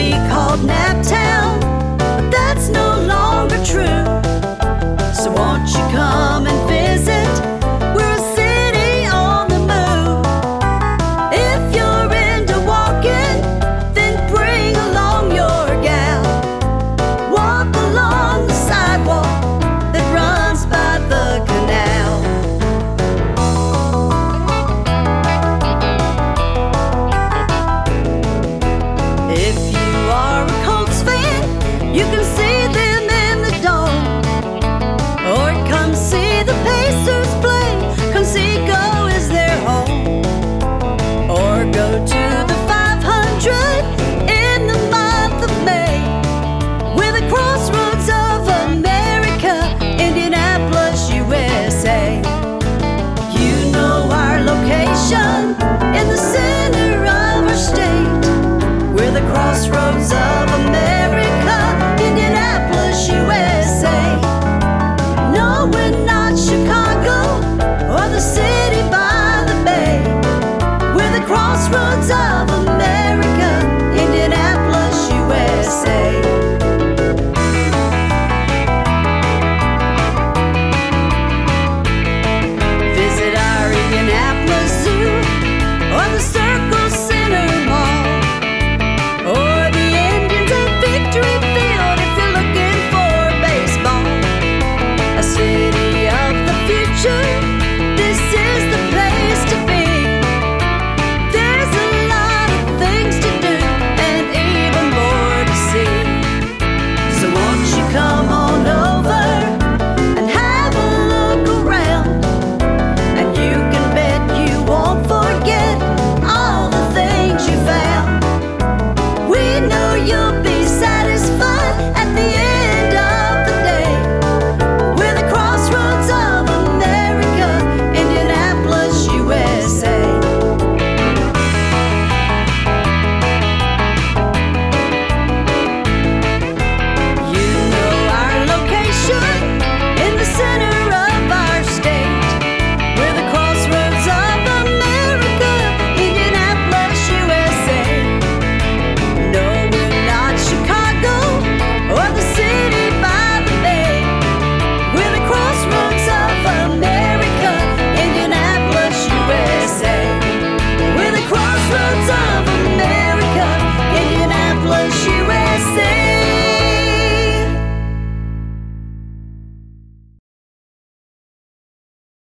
be called Naptown, but that's no longer true. So won't you come and visit? We're a city on the move. If you're into walking, then bring along your gal. Walk along the sidewalk that runs by the canal. If you are a Colts fan, you can see them in the dome, or come see the Pacers play. Conseco is their home, or go to the 500 in the month of May. We're the crossroads of America, Indianapolis, USA. You know our location in the center of our state. We're the crossroads